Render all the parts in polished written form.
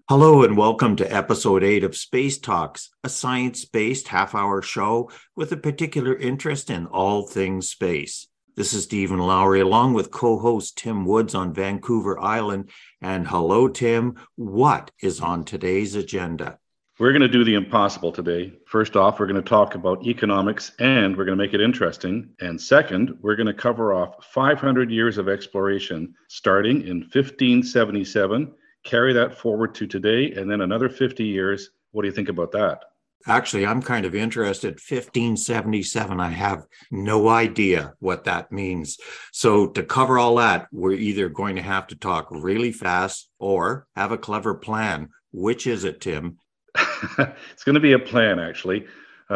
Hello and welcome to episode 8 of Space Talks, a science-based half-hour show with a particular interest in all things space. This is Stephen Lowry along with co-host Tim Woods on Vancouver Island. And hello, Tim. What is on today's agenda? We're going to do the impossible today. First off, we're going to talk about economics and we're going to make it interesting. And second, we're going to cover off 500 years of exploration starting in 1577. Carry that forward to today, and then another 50 years. What do you think about that? Actually, I'm kind of interested. 1577, I have no idea what that means. So to cover all that, we're either going to have to talk really fast or have a clever plan. Which is it, Tim? It's going to be a plan, actually.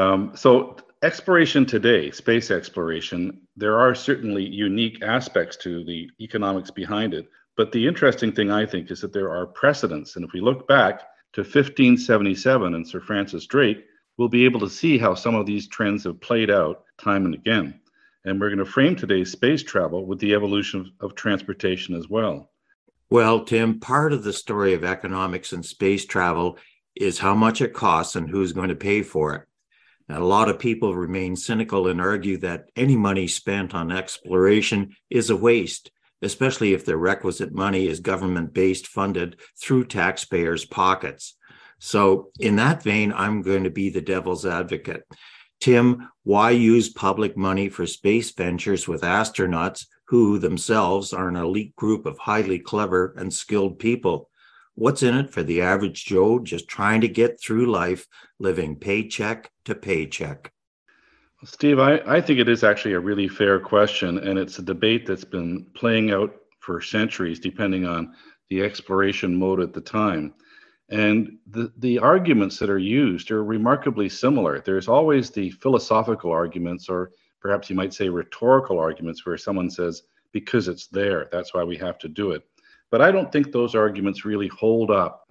So exploration today, space exploration, there are certainly unique aspects to the economics behind it. But the interesting thing, I think, is that there are precedents. And if we look back to 1577 and Sir Francis Drake, we'll be able to see how some of these trends have played out time and again. And we're going to frame today's space travel with the evolution of transportation as well. Well, Tim, part of the story of economics and space travel is how much it costs and who's going to pay for it. Now, a lot of people remain cynical and argue that any money spent on exploration is a waste, especially if the requisite money is government-based funded through taxpayers' pockets. So in that vein, I'm going to be the devil's advocate. Tim, why use public money for space ventures with astronauts who themselves are an elite group of highly clever and skilled people? What's in it for the average Joe just trying to get through life, living paycheck to paycheck? Steve, I think it is actually a really fair question, and it's a debate that's been playing out for centuries, depending on the exploration mode at the time. And the arguments that are used are remarkably similar. There's always the philosophical arguments, or perhaps you might say rhetorical arguments, where someone says, because it's there, that's why we have to do it. But I don't think those arguments really hold up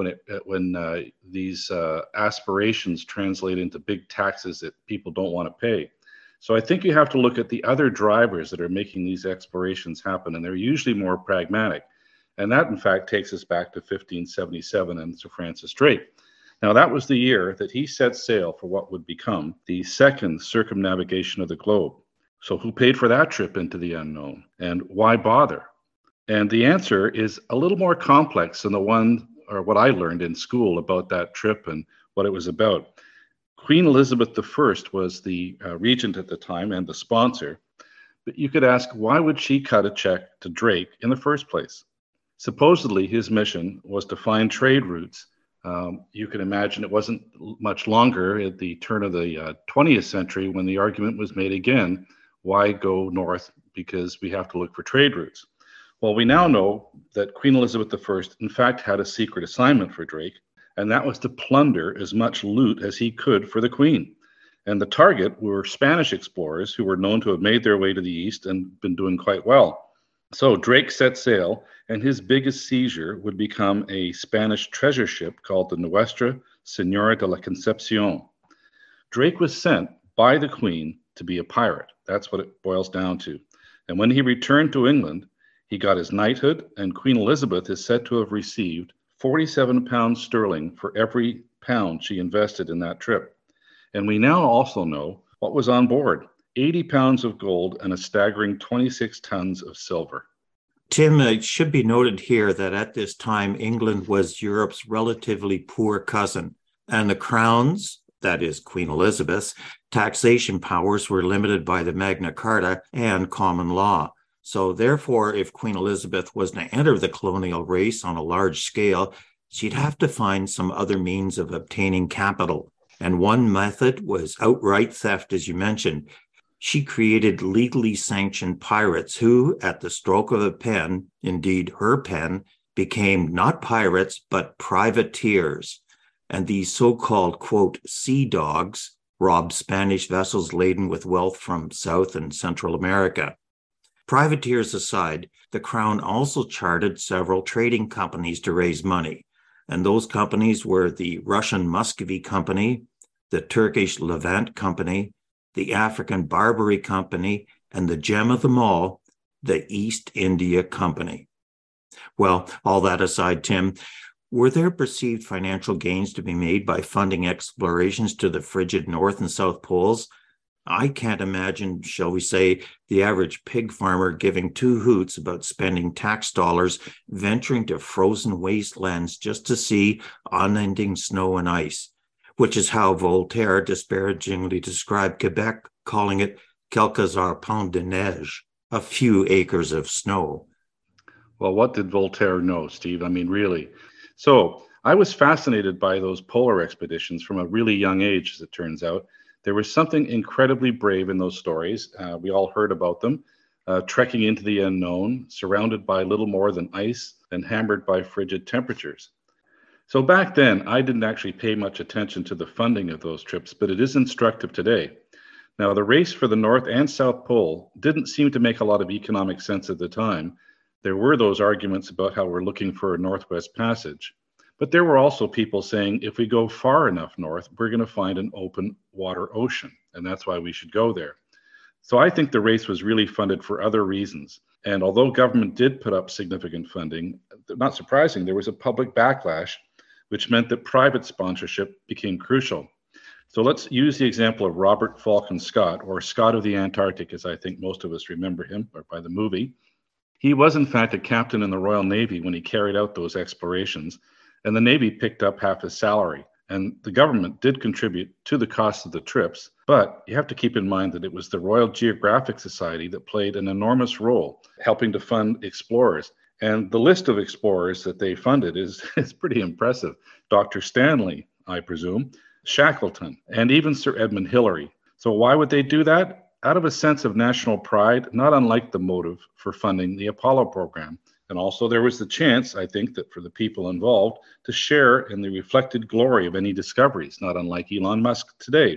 when these aspirations translate into big taxes that people don't want to pay. So I think you have to look at the other drivers that are making these explorations happen, and they're usually more pragmatic. And that, in fact, takes us back to 1577 and Sir Francis Drake. Now, that was the year that he set sail for what would become the second circumnavigation of the globe. So who paid for that trip into the unknown, and why bother? And the answer is a little more complex than the one or what I learned in school about that trip and what it was about. Queen Elizabeth I was the regent at the time and the sponsor. But you could ask, why would she cut a check to Drake in the first place? Supposedly, his mission was to find trade routes. You can imagine it wasn't much longer at the turn of the 20th century when the argument was made again, why go north? Because we have to look for trade routes. Well, we now know that Queen Elizabeth I, in fact, had a secret assignment for Drake, and that was to plunder as much loot as he could for the Queen. And the target were Spanish explorers who were known to have made their way to the east and been doing quite well. So Drake set sail, and his biggest seizure would become a Spanish treasure ship called the Nuestra Señora de la Concepción. Drake was sent by the Queen to be a pirate. That's what it boils down to. And when he returned to England, he got his knighthood, and Queen Elizabeth is said to have received 47 pounds sterling for every pound she invested in that trip. And we now also know what was on board: 80 pounds of gold and a staggering 26 tons of silver. Tim, it should be noted here that at this time, England was Europe's relatively poor cousin, and the Crown's, that is Queen Elizabeth's, taxation powers were limited by the Magna Carta and common law. So therefore, if Queen Elizabeth was to enter the colonial race on a large scale, she'd have to find some other means of obtaining capital. And one method was outright theft, as you mentioned. She created legally sanctioned pirates who, at the stroke of a pen, indeed her pen, became not pirates, but privateers. And these so-called, quote, sea dogs robbed Spanish vessels laden with wealth from South and Central America. Privateers aside, the Crown also chartered several trading companies to raise money, and those companies were the Russian Muscovy Company, the Turkish Levant Company, the African Barbary Company, and the gem of them all, the East India Company. Well, all that aside, Tim, Were there perceived financial gains to be made by funding explorations to the frigid North and South Poles? I can't imagine, shall we say, the average pig farmer giving two hoots about spending tax dollars venturing to frozen wastelands just to see unending snow and ice, which is how Voltaire disparagingly described Quebec, calling it quelques arpents de neige, a few acres of snow. Well, what did Voltaire know, Steve? I mean, really. So I was fascinated by those polar expeditions from a really young age, as it turns out. There was something incredibly brave in those stories. We all heard about them, trekking into the unknown, surrounded by little more than ice and hammered by frigid temperatures. So back then, I didn't actually pay much attention to the funding of those trips, but it is instructive today. Now, the race for the North and South Pole didn't seem to make a lot of economic sense at the time. There were those arguments about how we're looking for a Northwest Passage. But there were also people saying, if we go far enough north, we're going to find an open water ocean, and that's why we should go there. So I think the race was really funded for other reasons. And although government did put up significant funding, not surprising, there was a public backlash, which meant that private sponsorship became crucial. So let's use the example of Robert Falcon Scott, or Scott of the Antarctic, as I think most of us remember him, or by the movie. He was, in fact, a captain in the Royal Navy when he carried out those explorations, and the Navy picked up half his salary. And the government did contribute to the cost of the trips, but you have to keep in mind that it was the Royal Geographic Society that played an enormous role helping to fund explorers. And the list of explorers that they funded is pretty impressive. Dr. Stanley, I presume, Shackleton, and even Sir Edmund Hillary. So why would they do that? Out of a sense of national pride, not unlike the motive for funding the Apollo program. And also there was the chance, I think, that for the people involved to share in the reflected glory of any discoveries, not unlike Elon Musk today.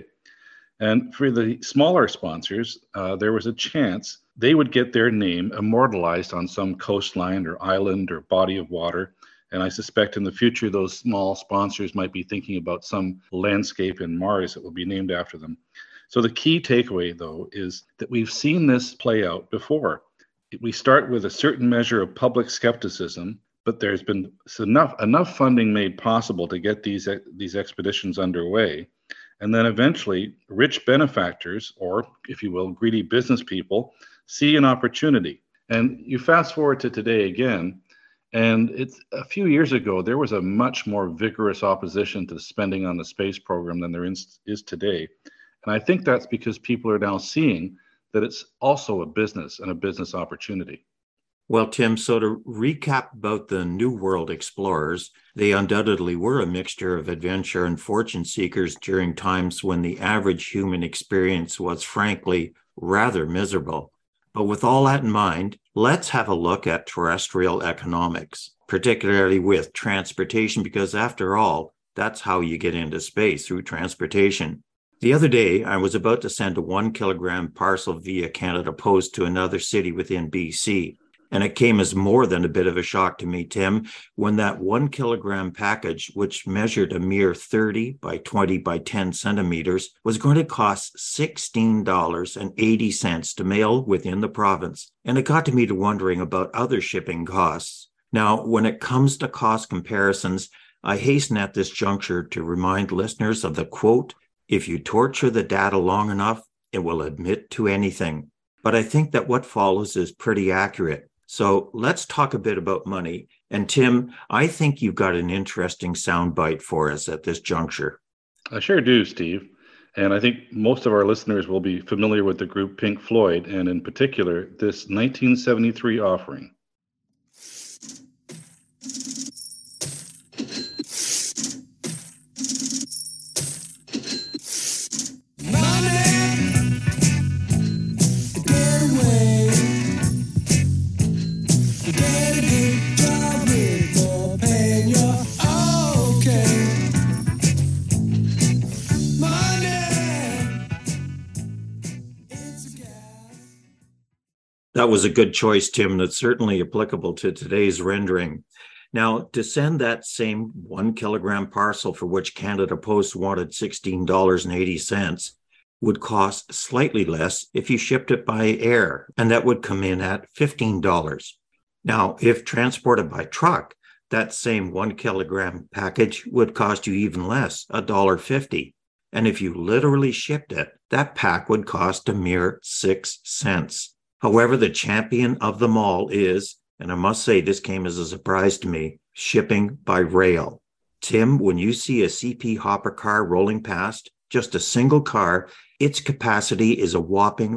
And for the smaller sponsors, there was a chance they would get their name immortalized on some coastline or island or body of water. And I suspect in the future, those small sponsors might be thinking about some landscape in Mars that will be named after them. So the key takeaway, though, is that we've seen this play out before. We start with a certain measure of public skepticism, but there's been enough funding made possible to get these expeditions underway. And then eventually, rich benefactors, or if you will, greedy business people, see an opportunity. And you fast forward to today again, and it's a few years ago, there was a much more vigorous opposition to the spending on the space program than there is today. And I think that's because people are now seeing that it's also a business and a business opportunity. Well, Tim, so to recap about the New World explorers, they undoubtedly were a mixture of adventure and fortune seekers during times when the average human experience was, frankly, rather miserable. But with all that in mind, let's have a look at terrestrial economics, particularly with transportation, because after all, that's how you get into space, through transportation. The other day, I was about to send a 1 kilogram parcel via Canada Post to another city within BC. And it came as more than a bit of a shock to me, Tim, when that 1 kilogram package, which measured a mere 30 by 20 by 10 centimeters, was going to cost $16.80 to mail within the province. And it got me to wondering about other shipping costs. Now, when it comes to cost comparisons, I hasten at this juncture to remind listeners of the quote, "If you torture the data long enough, it will admit to anything." But I think that what follows is pretty accurate. So let's talk a bit about money. And Tim, I think you've got an interesting soundbite for us at this juncture. I sure do, Steve. And I think most of our listeners will be familiar with the group Pink Floyd, and in particular, this 1973 offering. That was a good choice, Tim. That's certainly applicable to today's rendering. Now, to send that same 1 kilogram parcel for which Canada Post wanted $16.80 would cost slightly less if you shipped it by air, and that would come in at $15. Now, if transported by truck, That same 1 kilogram package would cost you even less, $1.50. And if you literally shipped it, that pack would cost a mere 6 cents. However, the champion of them all is, and I must say this came as a surprise to me, shipping by rail. Tim, when you see a CP hopper car rolling past, just a single car, its capacity is a whopping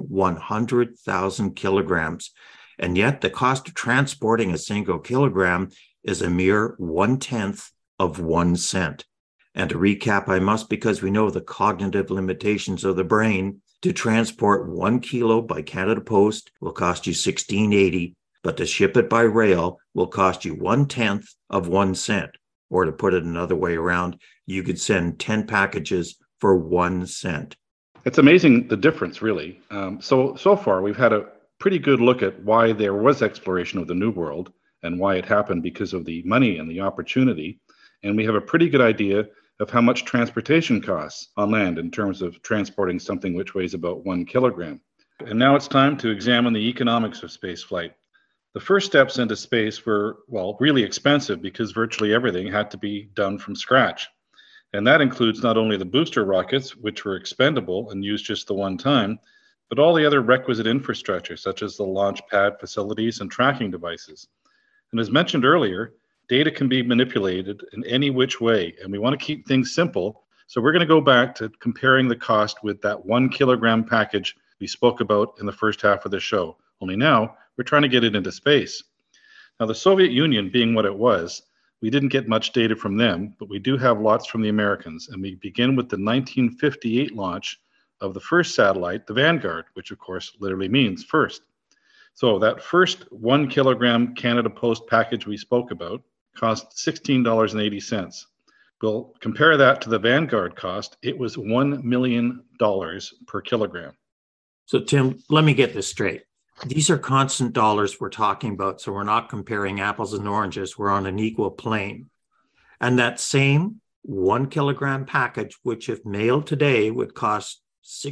100,000 kilograms. And yet the cost of transporting a single kilogram is a mere 1/10 of 1 cent. And to recap, I must, because we know the cognitive limitations of the brain, to transport 1 kilo by Canada Post will cost you $16.80, but to ship it by rail will cost you 1/10 of 1 cent. Or to put it another way around, you could send 10 packages for 1 cent. It's amazing the difference, really. So far, we've had a pretty good look at why there was exploration of the New World and why it happened because of the money and the opportunity. And we have a pretty good idea of how much transportation costs on land in terms of transporting something which weighs about 1 kilogram. And now it's time to examine the economics of spaceflight. The first steps into space were, well, really expensive because virtually everything had to be done from scratch. And that includes not only the booster rockets, which were expendable and used just the one time, but all the other requisite infrastructure, such as the launch pad facilities and tracking devices. And as mentioned earlier, data can be manipulated in any which way, and we want to keep things simple. So we're going to go back to comparing the cost with that 1 kilogram package we spoke about in the first half of the show. Only now, we're trying to get it into space. Now, the Soviet Union being what it was, we didn't get much data from them, but we do have lots from the Americans. And we begin with the 1958 launch of the first satellite, the Vanguard, which of course literally means first. So that first 1 kilogram Canada Post package we spoke about cost $16.80. We'll compare that to the Vanguard cost. It was $1 million per kilogram. So, Tim, let me get this straight. These are constant dollars we're talking about, so we're not comparing apples and oranges. We're on an equal plane. And that same 1 kilogram package, which if mailed today would cost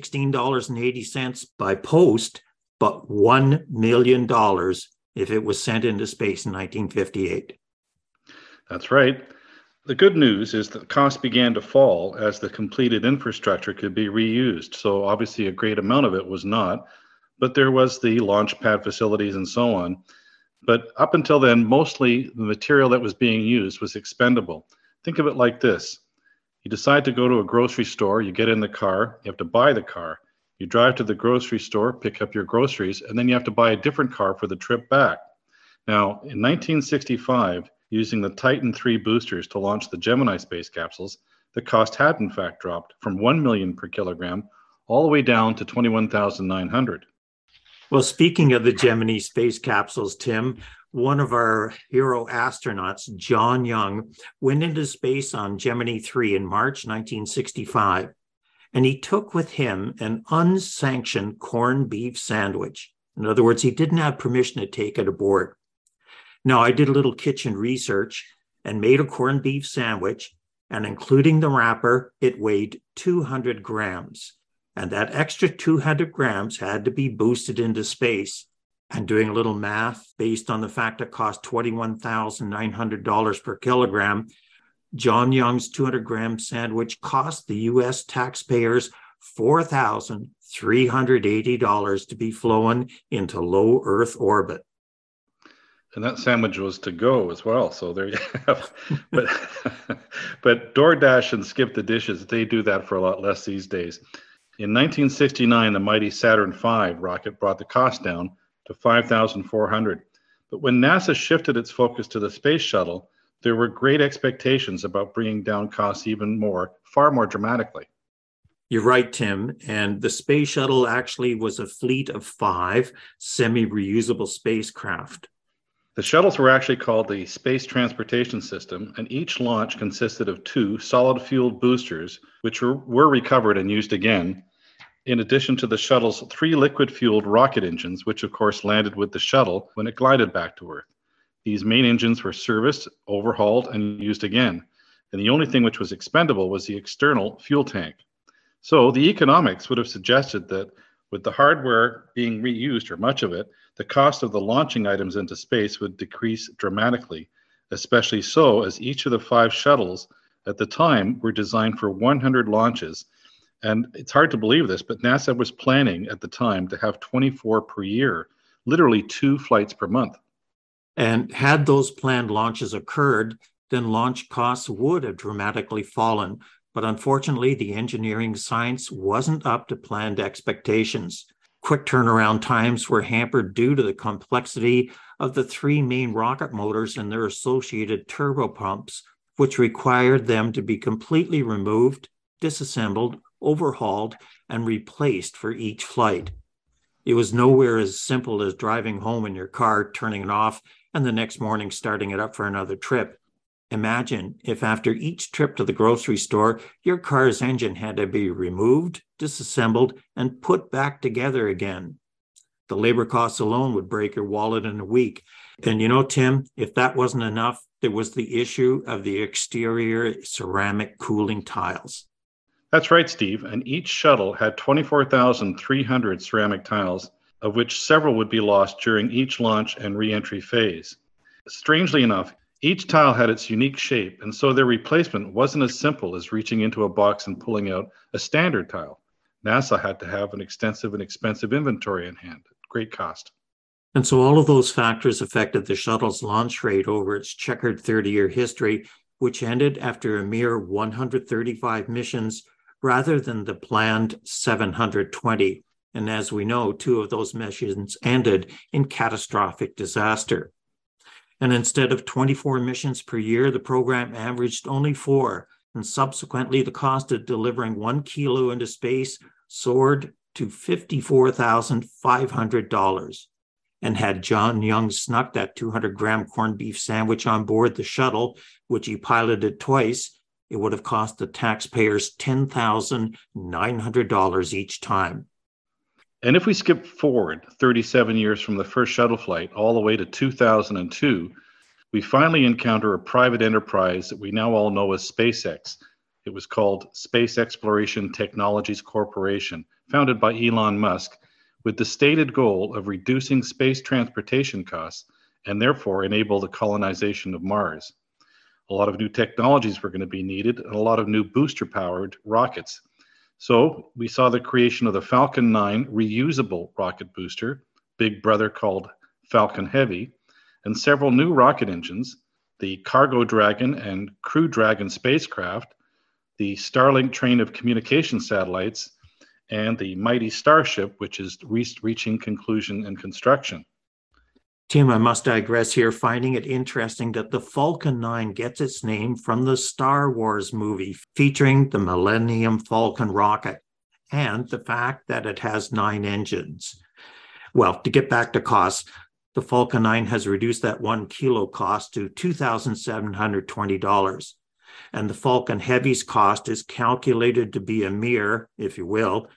$16.80 by post, but $1 million if it was sent into space in 1958. That's right. The good news is that costs began to fall as the completed infrastructure could be reused. So obviously a great amount of it was not, but there was the launch pad facilities and so on. But up until then, mostly the material that was being used was expendable. Think of it like this. You decide to go to a grocery store, you get in the car, you have to buy the car. You drive to the grocery store, pick up your groceries, and then you have to buy a different car for the trip back. Now, in 1965, using the Titan III boosters to launch the Gemini space capsules, the cost had in fact dropped from $1 million per kilogram all the way down to $21,900. Well, speaking of the Gemini space capsules, Tim, one of our hero astronauts, John Young, went into space on Gemini 3 in March 1965, and he took with him an unsanctioned corned beef sandwich. In other words, he didn't have permission to take it aboard. Now, I did a little kitchen research and made a corned beef sandwich, and including the wrapper, it weighed 200 grams. And that extra 200 grams had to be boosted into space. And doing a little math based on the fact it cost $21,900 per kilogram, John Young's 200-gram sandwich cost the U.S. taxpayers $4,380 to be flown into low Earth orbit. And that sandwich was to go as well. So there you have. But DoorDash and Skip the Dishes, they do that for a lot less these days. In 1969, the mighty Saturn V rocket brought the cost down to $5,400. But when NASA shifted its focus to the space shuttle, there were great expectations about bringing down costs even more, far more dramatically. You're right, Tim. And the space shuttle actually was a fleet of 5 semi-reusable spacecraft. The shuttles were actually called the Space Transportation System, and each launch consisted of 2 solid-fueled boosters, which were recovered and used again, in addition to the shuttle's 3 liquid-fueled rocket engines, which of course landed with the shuttle when it glided back to Earth. These main engines were serviced, overhauled, and used again, and the only thing which was expendable was the external fuel tank. So the economics would have suggested that with the hardware being reused, or much of it, the cost of the launching items into space would decrease dramatically, especially so as each of the 5 shuttles at the time were designed for 100 launches. And it's hard to believe this, but NASA was planning at the time to have 24 per year, literally 2 flights per month. And had those planned launches occurred, then launch costs would have dramatically fallen. But unfortunately, the engineering science wasn't up to planned expectations. Quick turnaround times were hampered due to the complexity of the 3 main rocket motors and their associated turbopumps, which required them to be completely removed, disassembled, overhauled, and replaced for each flight. It was nowhere as simple as driving home in your car, turning it off, and the next morning starting it up for another trip. Imagine if after each trip to the grocery store, your car's engine had to be removed, disassembled, and put back together again. The labor costs alone would break your wallet in a week. And Tim, if that wasn't enough, there was the issue of the exterior ceramic cooling tiles. That's right, Steve. And each shuttle had 24,300 ceramic tiles, of which several would be lost during each launch and re-entry phase. Strangely enough, each tile had its unique shape, and so their replacement wasn't as simple as reaching into a box and pulling out a standard tile. NASA had to have an extensive and expensive inventory in hand, great cost. And so all of those factors affected the shuttle's launch rate over its checkered 30-year history, which ended after a mere 135 missions rather than the planned 720. And as we know, 2 of those missions ended in catastrophic disaster. And instead of 24 missions per year, the program averaged only 4. And subsequently, the cost of delivering 1 kilo into space soared to $54,500. And had John Young snuck that 200-gram corned beef sandwich on board the shuttle, which he piloted twice, it would have cost the taxpayers $10,900 each time. And if we skip forward 37 years from the first shuttle flight all the way to 2002, we finally encounter a private enterprise that we now all know as SpaceX. It was called Space Exploration Technologies Corporation, founded by Elon Musk, with the stated goal of reducing space transportation costs and therefore enable the colonization of Mars. A lot of new technologies were going to be needed and a lot of new booster-powered rockets. So we saw the creation of the Falcon 9 reusable rocket booster, big brother called Falcon Heavy, and several new rocket engines, the Cargo Dragon and Crew Dragon spacecraft, the Starlink train of communication satellites, and the mighty Starship, which is reaching conclusion and construction. Tim, I must digress here, finding it interesting that the Falcon 9 gets its name from the Star Wars movie featuring the Millennium Falcon rocket and the fact that it has 9 engines. Well, to get back to costs, the Falcon 9 has reduced that 1 kilo cost to $2,720. And the Falcon Heavy's cost is calculated to be a mere, if you will,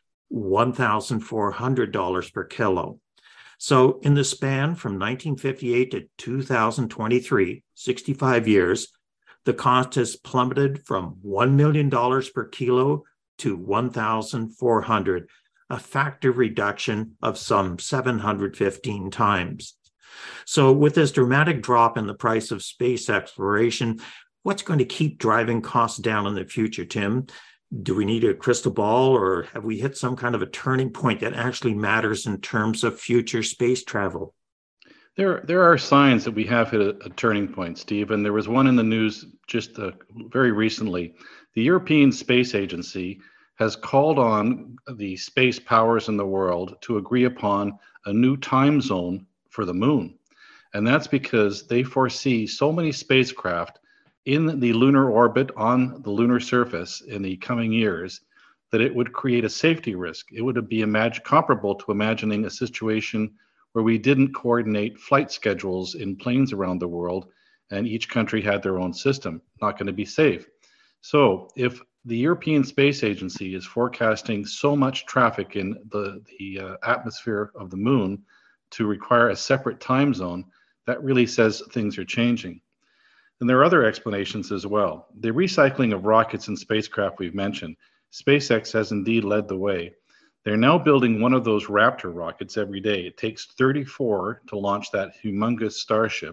$1,400 per kilo. So in the span from 1958 to 2023, 65 years, the cost has plummeted from $1 million per kilo to $1,400, a factor reduction of some 715 times. So with this dramatic drop in the price of space exploration, what's going to keep driving costs down in the future, Tim? Do we need a crystal ball, or have we hit some kind of a turning point that actually matters in terms of future space travel? There are signs that we have hit a turning point, Steve, and there was one in the news just very recently. The European Space Agency has called on the space powers in the world to agree upon a new time zone for the moon. And that's because they foresee so many spacecraft in the lunar orbit on the lunar surface in the coming years that it would create a safety risk. It would be comparable to imagining a situation where we didn't coordinate flight schedules in planes around the world and each country had their own system. Not going to be safe. So if the European Space Agency is forecasting so much traffic in the atmosphere of the moon to require a separate time zone, that really says things are changing. And there are other explanations as well. The recycling of rockets and spacecraft we've mentioned, SpaceX has indeed led the way. They're now building one of those Raptor rockets every day. It takes 34 to launch that humongous Starship.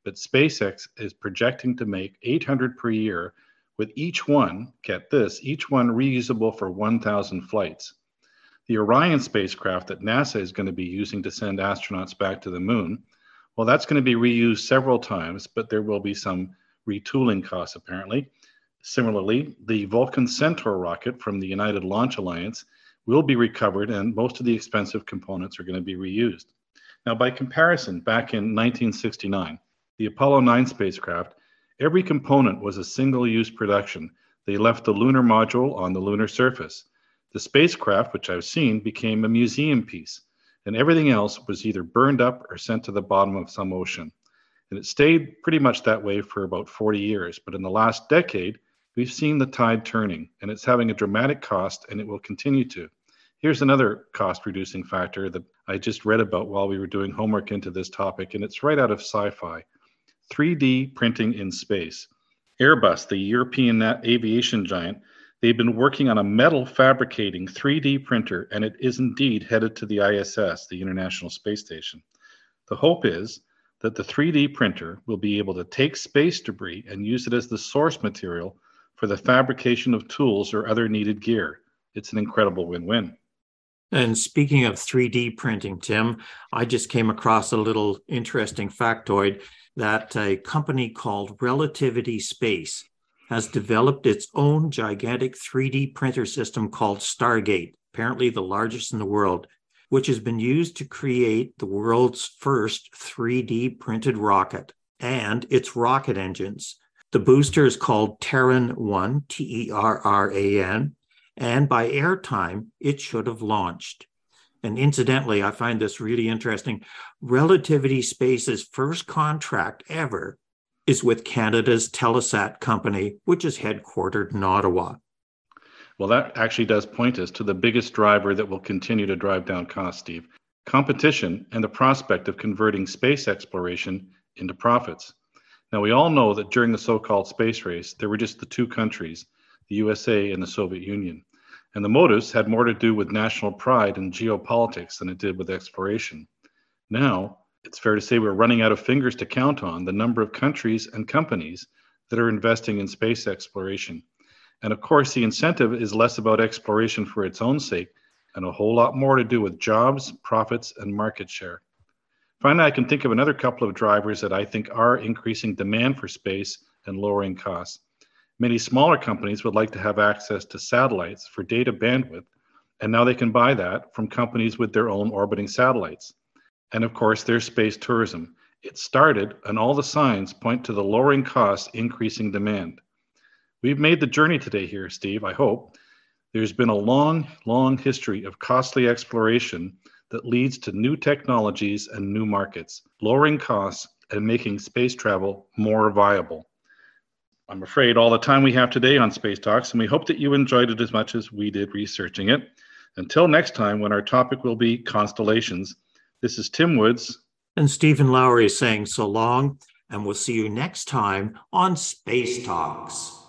but SpaceX is projecting to make 800 per year, with each one, get this, each one reusable for 1,000 flights. The Orion spacecraft that NASA is going to be using to send astronauts back to the moon, well, that's going to be reused several times, but there will be some retooling costs apparently. Similarly, the Vulcan Centaur rocket from the United Launch Alliance will be recovered, and most of the expensive components are going to be reused. Now, by comparison, back in 1969, the Apollo 9 spacecraft, every component was a single-use production. They left the lunar module on the lunar surface. The spacecraft, which I've seen, became a museum piece, and everything else was either burned up or sent to the bottom of some ocean. And it stayed pretty much that way for about 40 years. But in the last decade, we've seen the tide turning, and it's having a dramatic cost, and it will continue to. Here's another cost-reducing factor that I just read about while we were doing homework into this topic, and it's right out of sci-fi. 3D printing in space. Airbus, the European aviation giant, they've been working on a metal fabricating 3D printer, and it is indeed headed to the ISS, the International Space Station. The hope is that the 3D printer will be able to take space debris and use it as the source material for the fabrication of tools or other needed gear. It's an incredible win-win. And speaking of 3D printing, Tim, I just came across a little interesting factoid that a company called Relativity Space has developed its own gigantic 3D printer system called Stargate, apparently the largest in the world, which has been used to create the world's first 3D printed rocket and its rocket engines. The booster is called Terran 1, Terran, and by airtime, it should have launched. And incidentally, I find this really interesting. Relativity Space's first contract ever is with Canada's Telesat company, which is headquartered in Ottawa. Well, that actually does point us to the biggest driver that will continue to drive down costs, Steve. Competition and the prospect of converting space exploration into profits. Now, we all know that during the so-called space race, there were just the two countries, the USA and the Soviet Union. And the motives had more to do with national pride and geopolitics than it did with exploration. Now, it's fair to say we're running out of fingers to count on the number of countries and companies that are investing in space exploration. And of course, the incentive is less about exploration for its own sake and a whole lot more to do with jobs, profits, and market share. Finally, I can think of another couple of drivers that I think are increasing demand for space and lowering costs. Many smaller companies would like to have access to satellites for data bandwidth, and now they can buy that from companies with their own orbiting satellites. And of course, there's space tourism. It started, and all the signs point to the lowering costs, increasing demand. We've made the journey today here, Steve, I hope. There's been a long, long history of costly exploration that leads to new technologies and new markets, lowering costs and making space travel more viable. I'm afraid all the time we have today on Space Talks, and we hope that you enjoyed it as much as we did researching it. Until next time, when our topic will be constellations, this is Tim Woods and Stephen Lowry saying so long, and we'll see you next time on Space Talks.